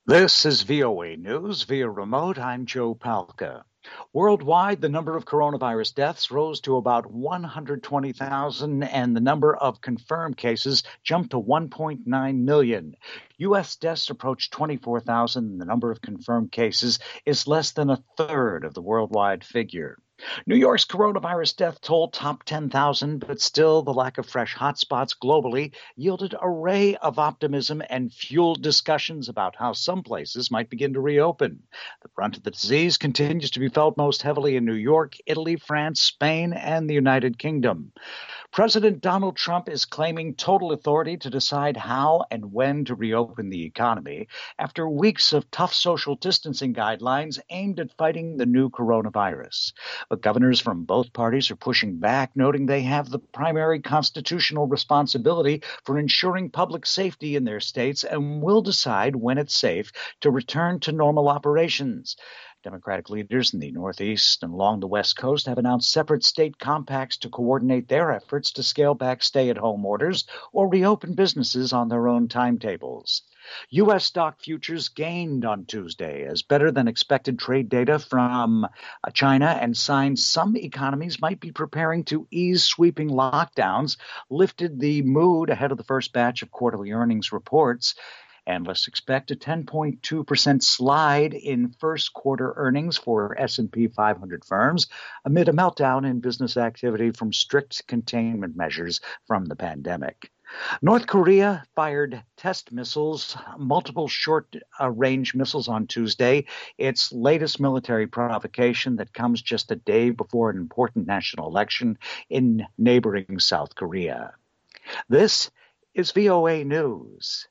This is VOA News via remote. I'm Joe Palca. Worldwide, the number of coronavirus deaths rose to about 120,000, and the number of confirmed cases jumped to 1.9 million. U.S. deaths approached 24,000, and the number of confirmed cases is less than a third of the worldwide figure. New York's coronavirus death toll topped 10,000, but still the lack of fresh hotspots globally yielded a ray of optimism and fueled discussions about how some places might begin to reopen. The brunt of the disease continues to be felt most heavily in New York, Italy, France, Spain, and the United Kingdom. President Donald Trump is claiming total authority to decide how and when to reopen the economy after weeks of tough social distancing guidelines aimed at fighting the new coronavirus. But governors from both parties are pushing back, noting they have the primary constitutional responsibility for ensuring public safety in their states and will decide when it's safe to return to normal operations. Democratic leaders in the Northeast and along the West Coast have announced separate state compacts to coordinate their efforts to scale back stay-at-home orders or reopen businesses on their own timetables. U.S. stock futures gained on Tuesday as better-than-expected trade data from China and signs some economies might be preparing to ease sweeping lockdowns lifted the mood ahead of the first batch of quarterly earnings reports. Analysts expect a 10.2% slide in first quarter earnings for S&P 500 firms amid a meltdown in business activity from strict containment measures from the pandemic. North Korea fired test missiles, multiple short-range missiles on Tuesday, its latest military provocation that comes just a day before an important national election in neighboring South Korea. This is VOA News.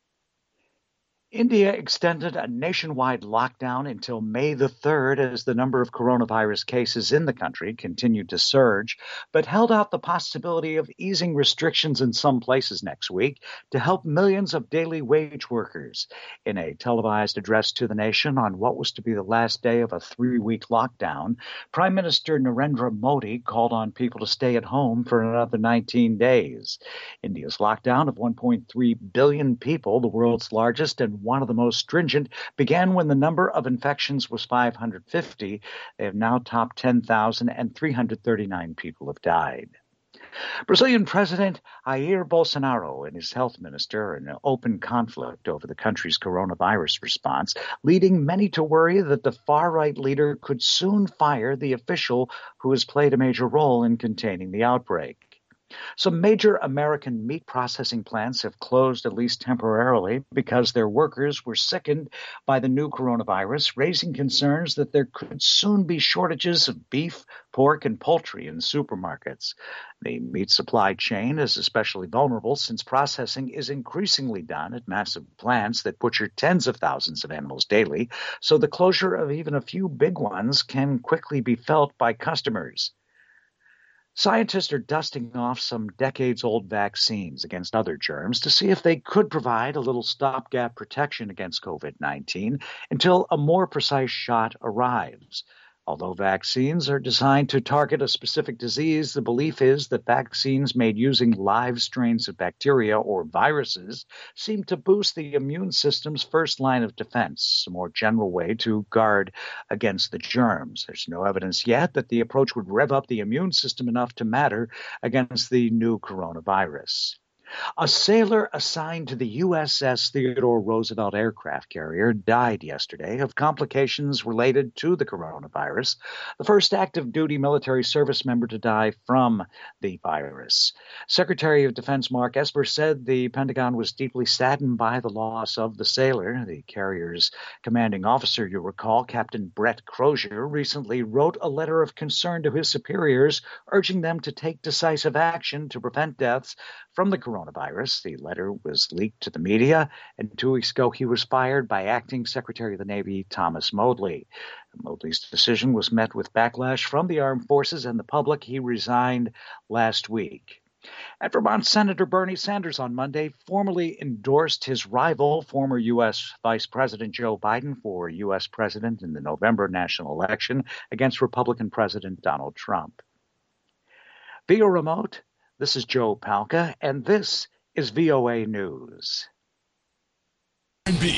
India extended a nationwide lockdown until May the 3rd as the number of coronavirus cases in the country continued to surge, but held out the possibility of easing restrictions in some places next week to help millions of daily wage workers. In a televised address to the nation on what was to be the last day of a 3-week lockdown, Prime Minister Narendra Modi called on people to stay at home for another 19 days. India's lockdown of 1.3 billion people, the world's largest and one of the most stringent, began when the number of infections was 550. They have now topped 10,000 and 339 people have died. Brazilian President Jair Bolsonaro and his health minister are in an open conflict over the country's coronavirus response, leading many to worry that the far-right leader could soon fire the official who has played a major role in containing the outbreak. Some major American meat processing plants have closed, at least temporarily, because their workers were sickened by the new coronavirus, raising concerns that there could soon be shortages of beef, pork, and poultry in supermarkets. The meat supply chain is especially vulnerable since processing is increasingly done at massive plants that butcher tens of thousands of animals daily, so the closure of even a few big ones can quickly be felt by customers. Scientists are dusting off some decades-old vaccines against other germs to see if they could provide a little stopgap protection against COVID-19 until a more precise shot arrives. Although vaccines are designed to target a specific disease, the belief is that vaccines made using live strains of bacteria or viruses seem to boost the immune system's first line of defense, a more general way to guard against the germs. There's no evidence yet that the approach would rev up the immune system enough to matter against the new coronavirus. A sailor assigned to the USS Theodore Roosevelt aircraft carrier died yesterday of complications related to the coronavirus, the first active duty military service member to die from the virus. Secretary of Defense Mark Esper said the Pentagon was deeply saddened by the loss of the sailor. The carrier's commanding officer, you recall, Captain Brett Crozier, recently wrote a letter of concern to his superiors, urging them to take decisive action to prevent deaths from the coronavirus. The letter was leaked to the media, and 2 weeks ago he was fired by Acting Secretary of the Navy Thomas Modly. Modly's decision was met with backlash from the armed forces and the public. He resigned last week. And Vermont Senator Bernie Sanders on Monday formally endorsed his rival, former U.S. Vice President Joe Biden, for U.S. President in the November national election against Republican President Donald Trump. Via remote, this is Joe Palca, and this is VOA News.